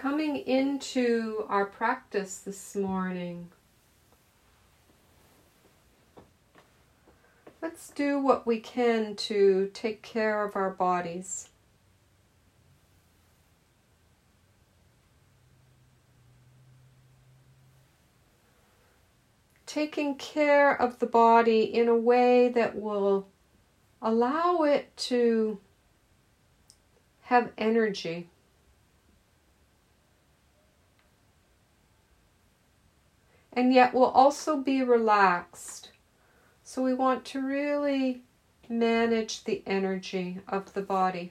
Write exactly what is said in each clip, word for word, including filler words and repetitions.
coming into our practice this morning, let's do what we can to take care of our bodies. Taking care of the body in a way that will allow it to have energy. And yet will also be relaxed. So we want to really manage the energy of the body.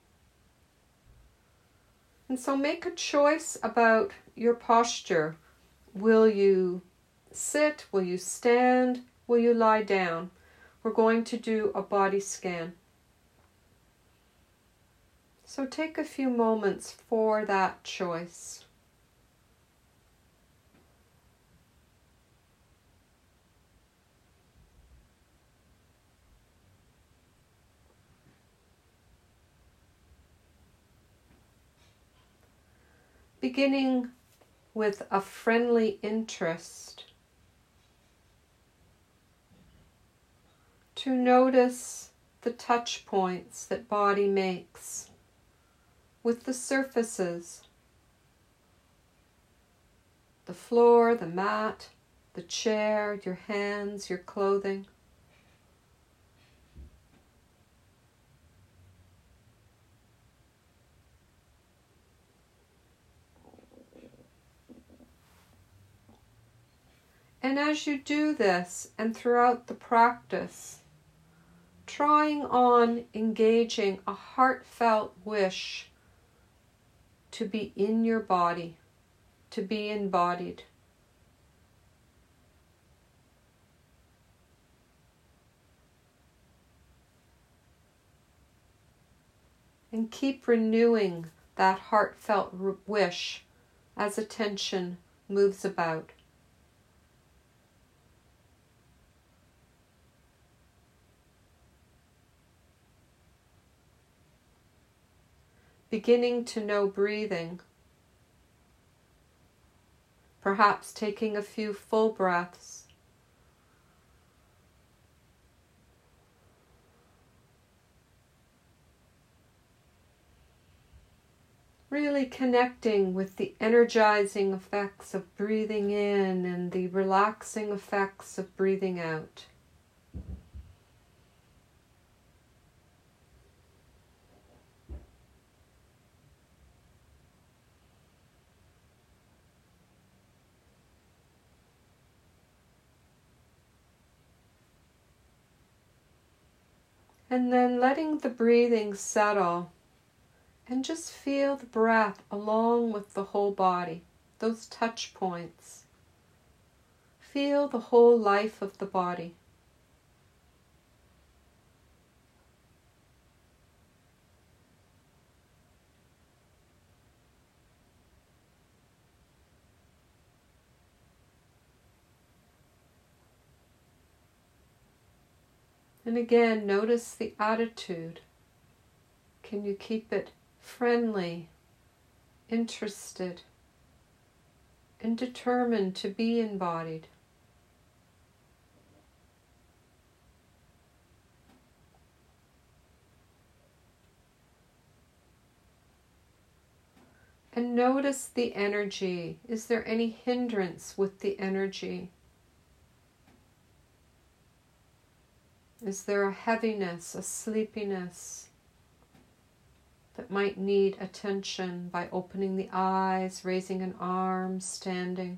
And so make a choice about your posture. Will you sit? Will you stand? Will you lie down? We're going to do a body scan. So take a few moments for that choice. Beginning with a friendly interest to notice the touch points that body makes with the surfaces, the floor, the mat, the chair, your hands, your clothing. And as you do this, and throughout the practice, trying on engaging a heartfelt wish to be in your body, to be embodied. And keep renewing that heartfelt wish as attention moves about. Beginning to know breathing, perhaps taking a few full breaths. Really connecting with the energizing effects of breathing in and the relaxing effects of breathing out. And then letting the breathing settle and just feel the breath along with the whole body, those touch points. Feel the whole life of the body. And again, notice the attitude. Can you keep it friendly, interested, and determined to be embodied? And notice the energy. Is there any hindrance with the energy? Is there a heaviness, a sleepiness that might need attention by opening the eyes, raising an arm, standing?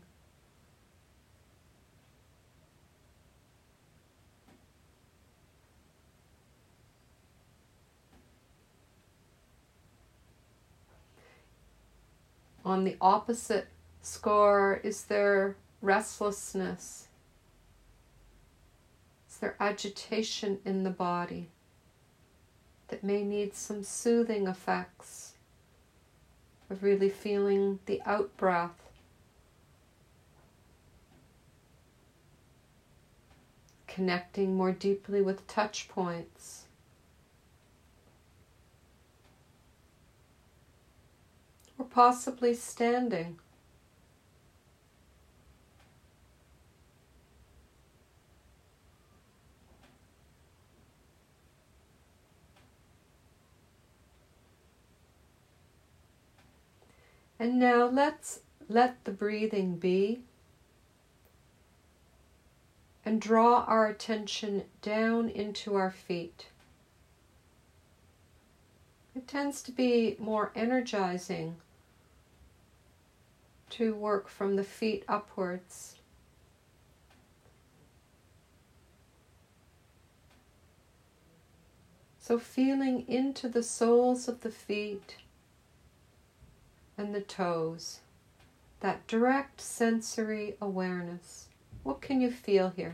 On the opposite score, is there restlessness? Is there agitation in the body that may need some soothing effects of really feeling the out-breath, connecting more deeply with touch points? Or possibly standing. And now let's let the breathing be and draw our attention down into our feet. It tends to be more energizing to work from the feet upwards. So feeling into the soles of the feet and the toes, that direct sensory awareness. What can you feel here?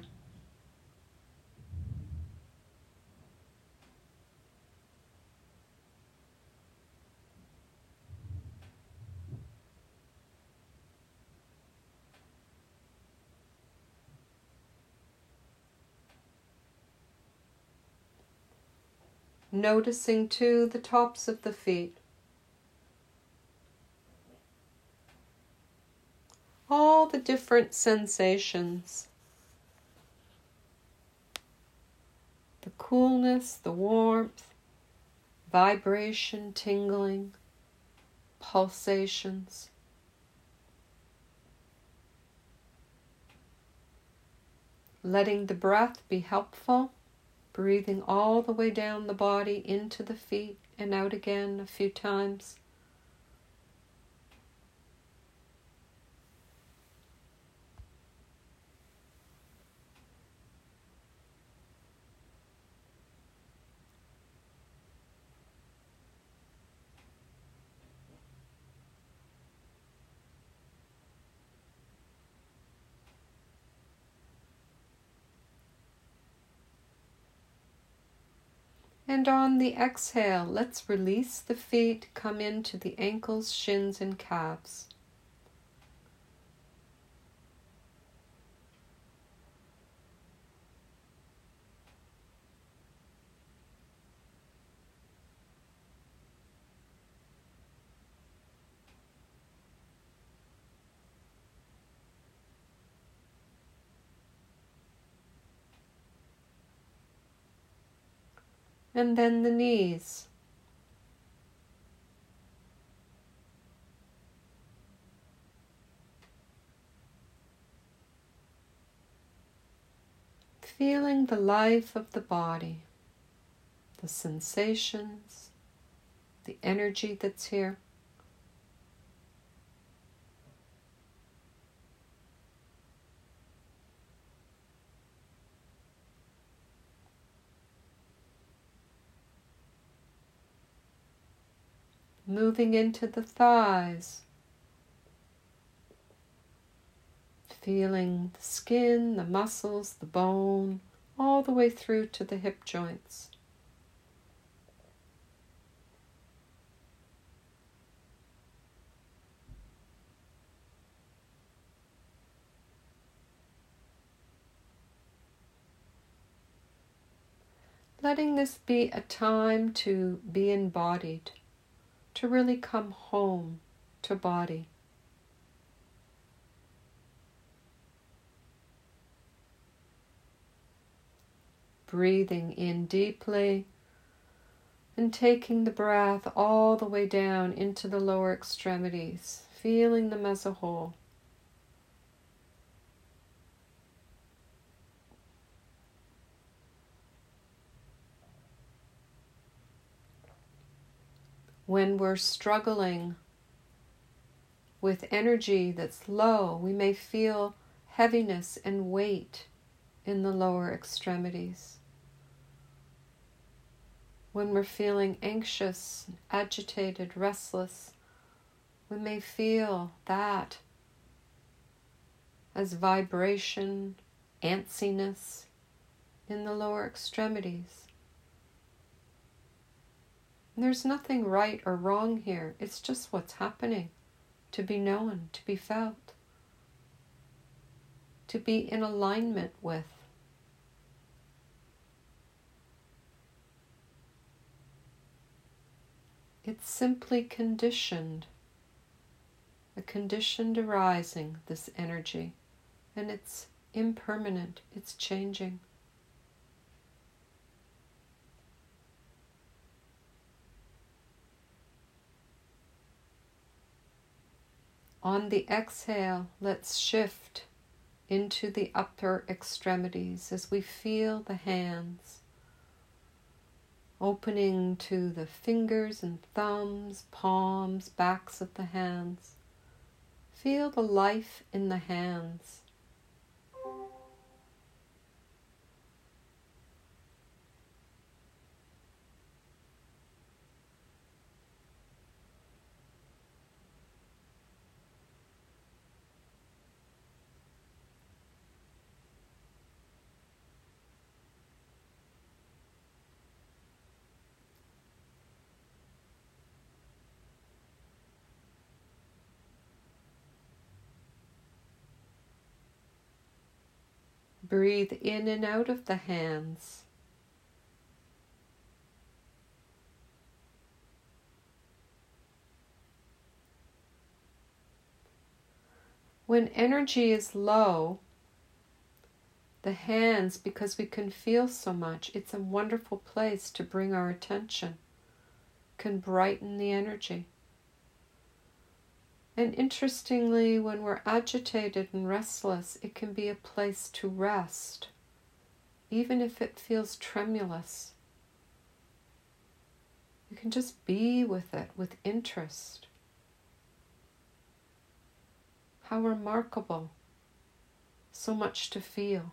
Noticing too the tops of the feet. All the different sensations. The coolness, the warmth, vibration, tingling, pulsations. Letting the breath be helpful. Breathing all the way down the body into the feet and out again a few times. And on the exhale, let's release the feet, come into the ankles, shins, and calves. And then the knees. Feeling the life of the body, the sensations, the energy that's here. Moving into the thighs, feeling the skin, the muscles, the bone, all the way through to the hip joints. Letting this be a time to be embodied, to really come home to body. Breathing in deeply and taking the breath all the way down into the lower extremities, feeling them as a whole. When we're struggling with energy that's low, we may feel heaviness and weight in the lower extremities. When we're feeling anxious, agitated, restless, we may feel that as vibration, antsiness in the lower extremities. And there's nothing right or wrong here. It's just what's happening, to be known, to be felt, to be in alignment with. It's simply conditioned a conditioned arising, this energy, and it's impermanent, it's changing. On the exhale, let's shift into the upper extremities as we feel the hands opening to the fingers and thumbs, palms, backs of the hands. Feel the life in the hands. Breathe in and out of the hands. When energy is low, the hands, because we can feel so much, it's a wonderful place to bring our attention, can brighten the energy. And interestingly, when we're agitated and restless, it can be a place to rest, even if it feels tremulous. You can just be with it with interest. How remarkable. So much to feel.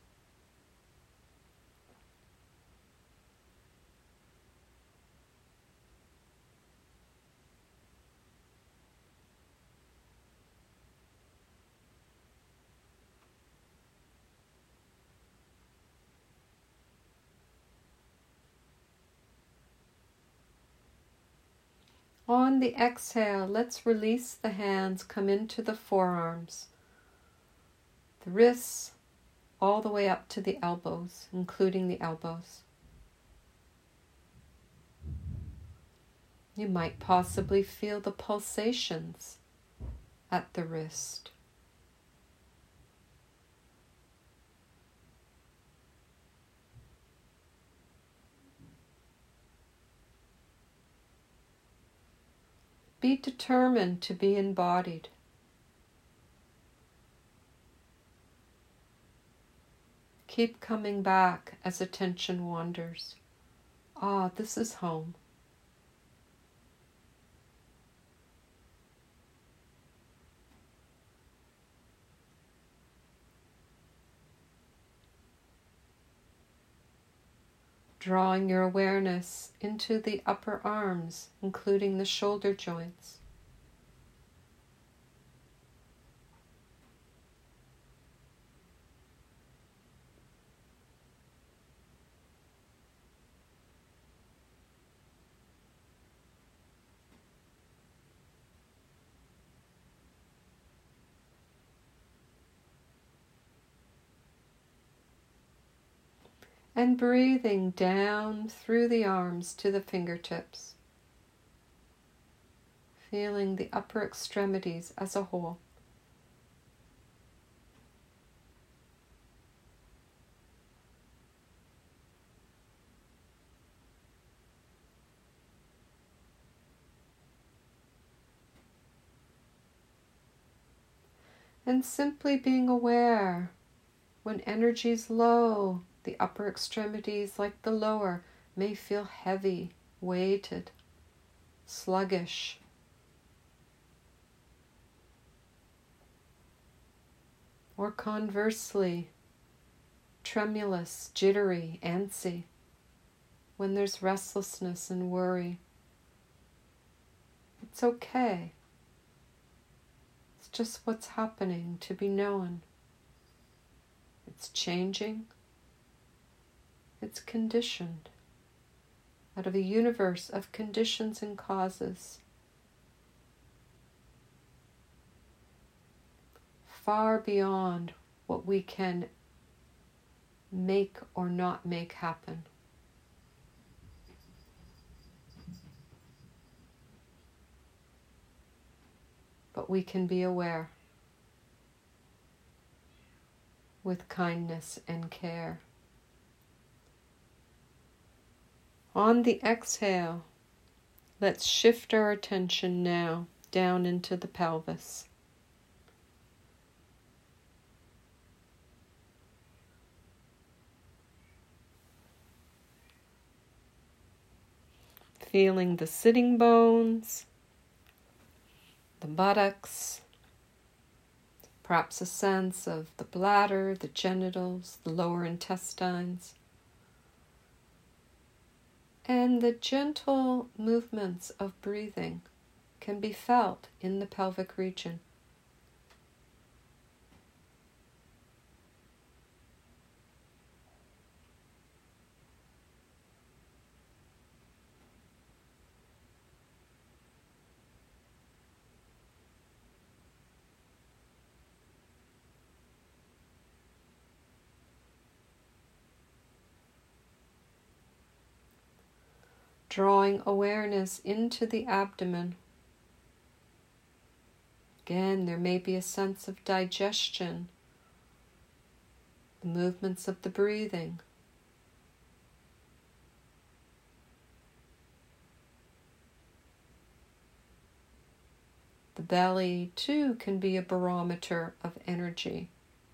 On the exhale, let's release the hands, come into the forearms, the wrists, all the way up to the elbows, including the elbows. You might possibly feel the pulsations at the wrist. Be determined to be embodied. Keep coming back as attention wanders. Ah, this is home. Drawing your awareness into the upper arms, including the shoulder joints. And breathing down through the arms to the fingertips, feeling the upper extremities as a whole. And simply being aware when energy is low, the upper extremities, like the lower, may feel heavy, weighted, sluggish. Or conversely, tremulous, jittery, antsy, when there's restlessness and worry. It's okay. It's just what's happening to be known. It's changing. It's conditioned out of a universe of conditions and causes, far beyond what we can make or not make happen. but we can be aware with kindness and care. On the exhale, let's shift our attention now down into the pelvis. Feeling the sitting bones, the buttocks, perhaps a sense of the bladder, the genitals, the lower intestines, and the gentle movements of breathing can be felt in the pelvic region. Drawing awareness into the abdomen. Again, there may be a sense of digestion, the movements of the breathing. The belly, too, can be a barometer of energy.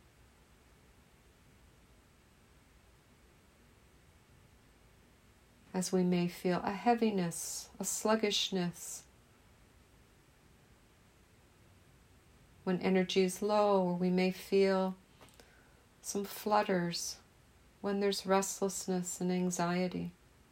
As we may feel a heaviness, a sluggishness. When energy is low, or we may feel some flutters when there's restlessness and anxiety.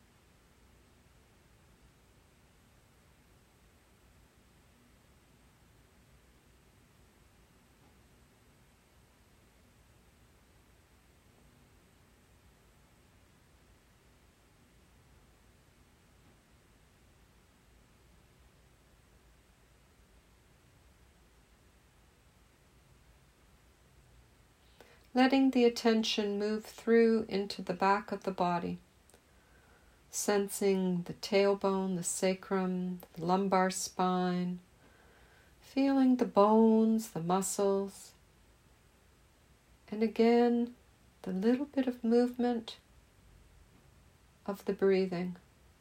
Letting the attention move through into the back of the body, sensing the tailbone, the sacrum, the lumbar spine, feeling the bones, the muscles, and again, the little bit of movement of the breathing.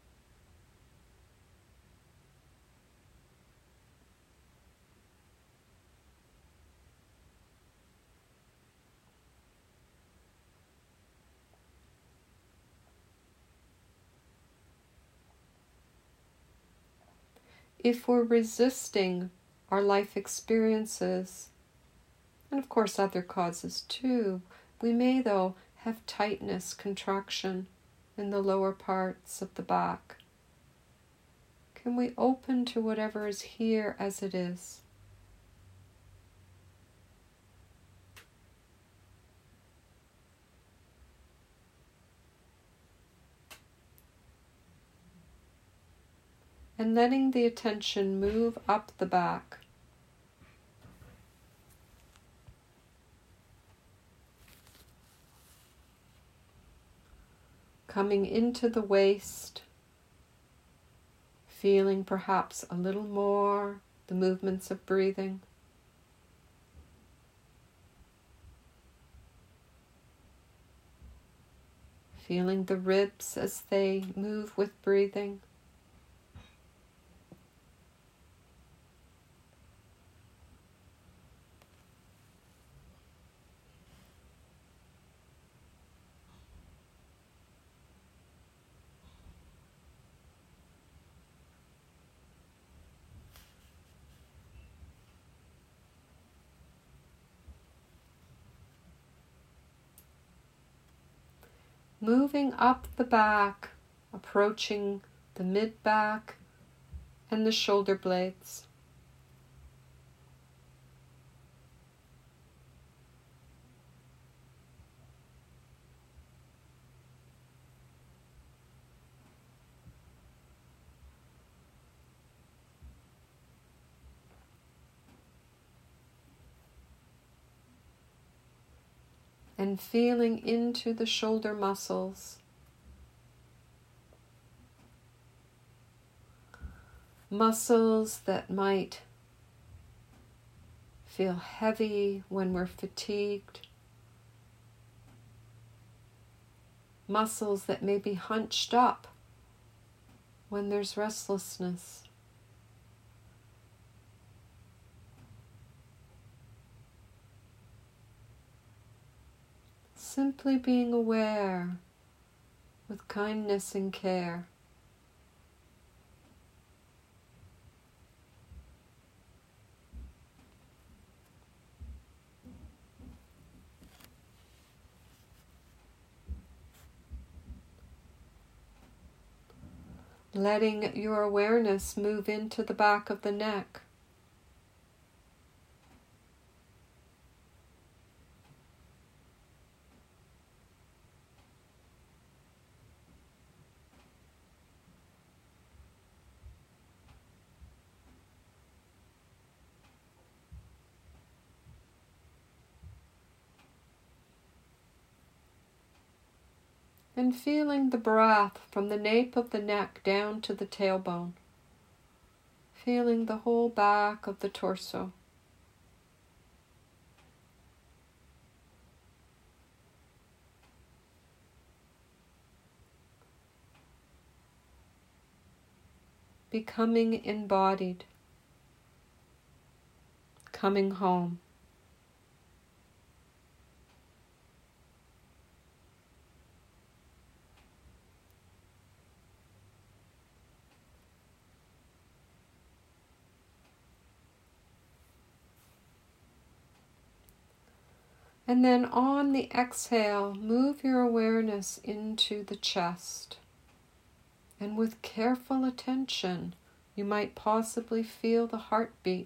If we're resisting our life experiences, and of course other causes too, we may though have tightness, contraction in the lower parts of the back. Can we open to whatever is here as it is? And letting the attention move up the back. Coming into the waist, feeling perhaps a little more the movements of breathing. Feeling the ribs as they move with breathing. Moving up the back, approaching the mid-back and the shoulder blades. And feeling into the shoulder muscles. Muscles that might feel heavy when we're fatigued. Muscles that may be hunched up when there's restlessness. Simply being aware with kindness and care. Letting your awareness move into the back of the neck. And feeling the breath from the nape of the neck down to the tailbone. Feeling the whole back of the torso. Becoming embodied. Coming home. And then on the exhale, move your awareness into the chest. And with careful attention, you might possibly feel the heartbeat.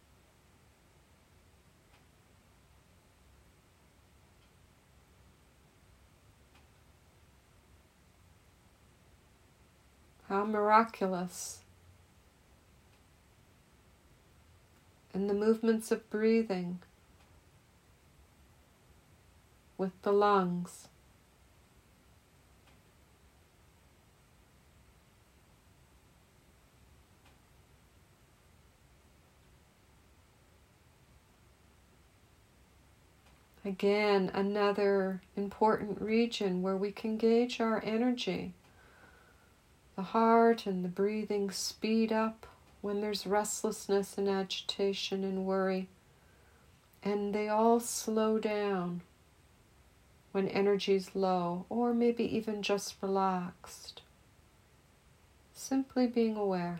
How miraculous. And the movements of breathing with the lungs. Again, another important region where we can gauge our energy. The heart and the breathing speed up when there's restlessness and agitation and worry. And they all slow down when energy's low, or maybe even just relaxed. Simply being aware.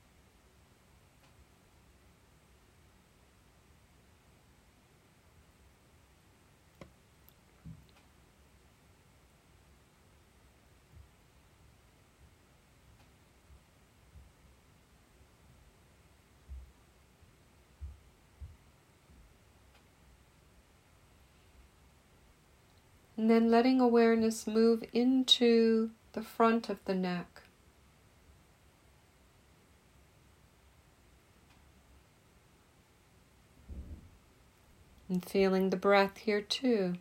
And then letting awareness move into the front of the neck. And feeling the breath here too.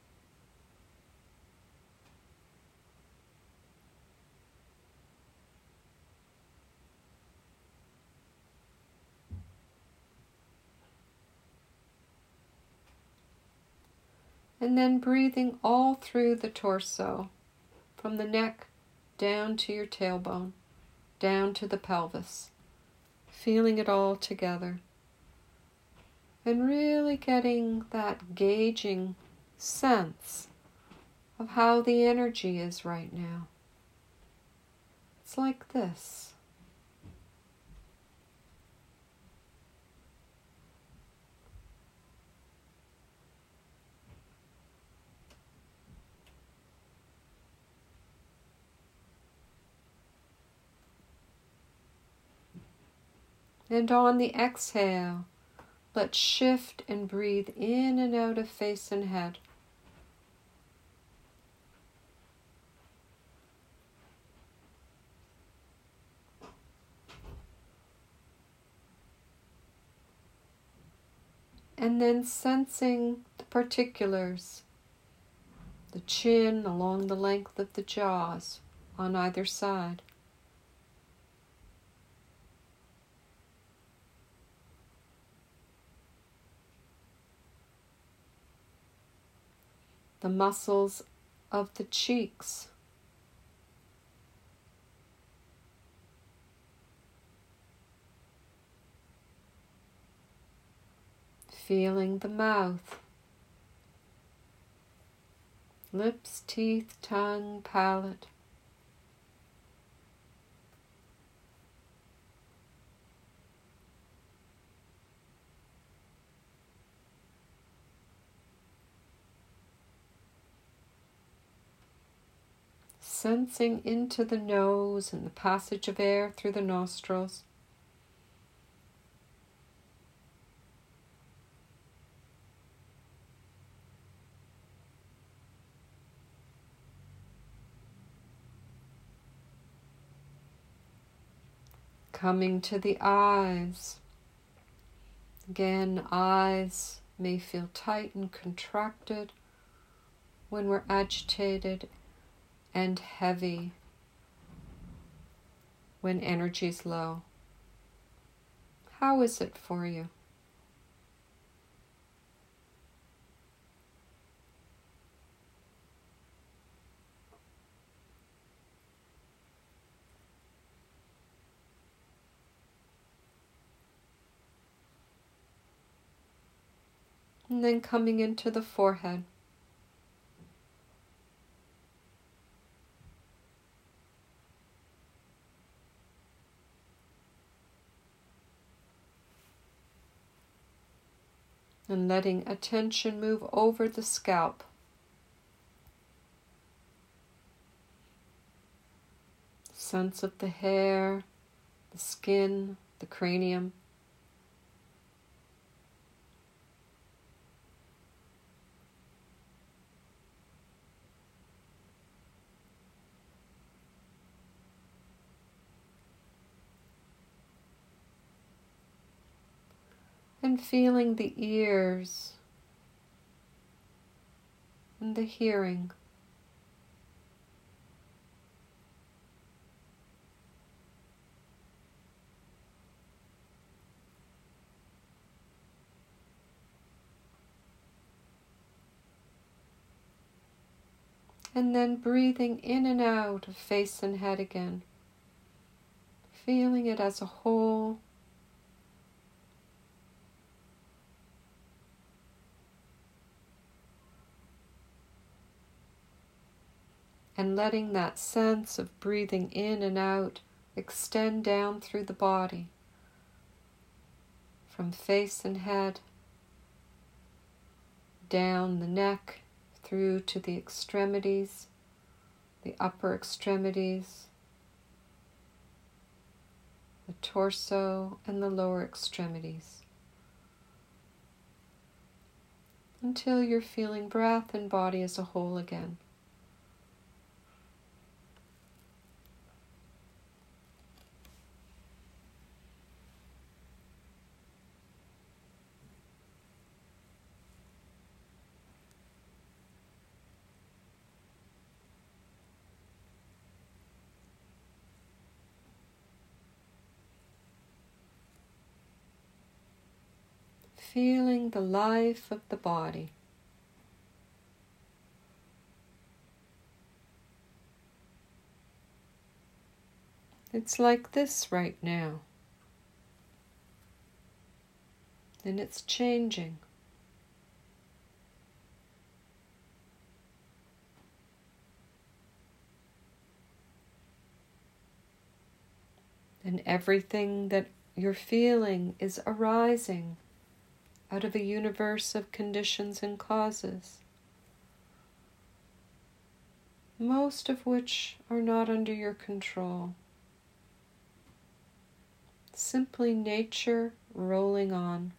And then breathing all through the torso, from the neck down to your tailbone, down to the pelvis, feeling it all together. And really getting that gauging sense of how the energy is right now. It's like this. And on the exhale, let's shift and breathe in and out of face and head. And then sensing the particulars, the chin along the length of the jaws on either side. the muscles of the cheeks, feeling the mouth, lips, teeth, tongue, palate. Sensing into the nose and the passage of air through the nostrils. Coming to the eyes. Again, eyes may feel tight and contracted when we're agitated, and heavy when energy's low. How is it for you? And then coming into the forehead. And letting attention move over the scalp. Sense of the hair, the skin, the cranium. And feeling the ears and the hearing. And then breathing in and out of face and head again. Feeling it as a whole. And letting that sense of breathing in and out extend down through the body, from face and head, down the neck, through to the extremities, the upper extremities, the torso, and the lower extremities, until you're feeling breath and body as a whole again. Feeling the life of the body. It's like this right now. And it's changing. And everything that you're feeling is arising out of a universe of conditions and causes, most of which are not under your control. Simply nature rolling on.